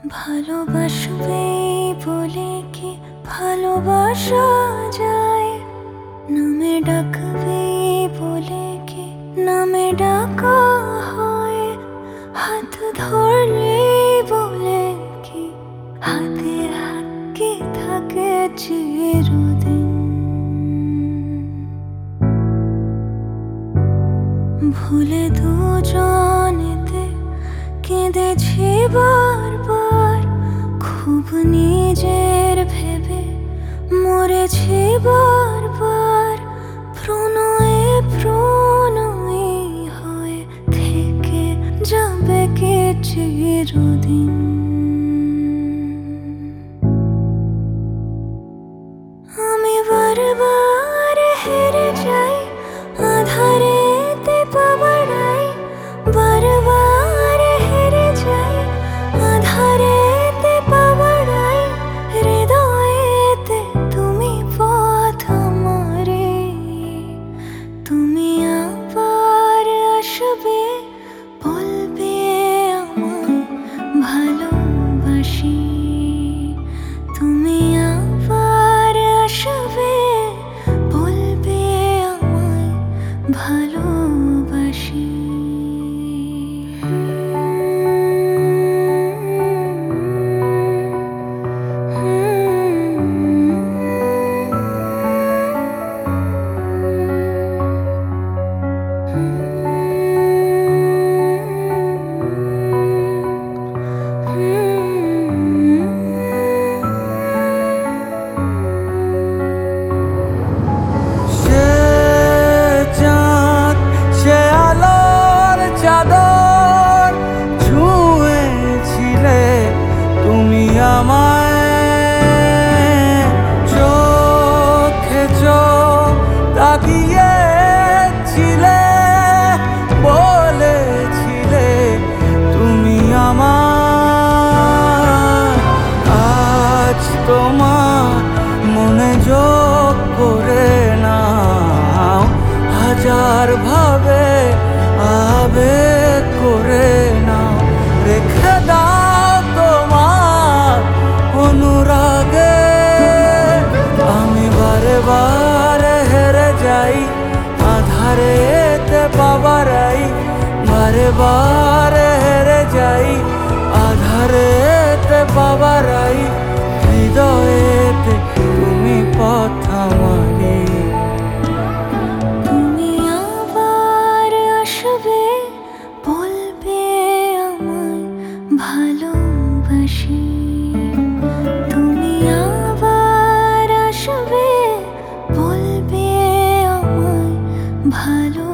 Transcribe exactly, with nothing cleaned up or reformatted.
ভালোবাসবে বলে কি ভালোবাসা যায়? নামে ডাকবে বলে কি নামে ডাকা হয়? হাত ধরলে বলে কি হাতে হাতকে থাকে চিরদিন? ভুলে দুজনেতে কেঁদেছি বারবার, খুব নিজের ভেবে মরেছি বারবার। প্রণয়ে প্রণয়ী হয়ে থেকে যাবে কে চিরদিন? আমি বারবার হেরে যাই, আধারেতে পাবড়াই। বারবার হেরে যাই, আধারেতে পাবড়াই। হৃদয়েতে তুমি পথ আমারে, তুমি আবার আসবে বলবে আমায় ভালোবাসি। তুমি আবার আসবে বলবে আমায় ভালোবাসি। চাদর ছুঁয়েছিলে তুমি আমায়, চোখে চোখ তাকিয়েছিলে, বলেছিলে তুমি আমার। আজ তোমার মনে যোগ করে নাও, হাজার ভাবে আবেগ করে নাও। রেখে দাও তোমার অনুরাগে, আমি বারে বারে হেরে যাই, আধারেতে পাবড়াই। বারে বারে হেরে যাই, আধারেতে পাবড়াই। হৃদয়েতে তুমি পথ আমারে, তুমি আবার আসবে বলবে আমায় ভালোবাসি। তুমি আবার আসবে বলবে আমায় ভালো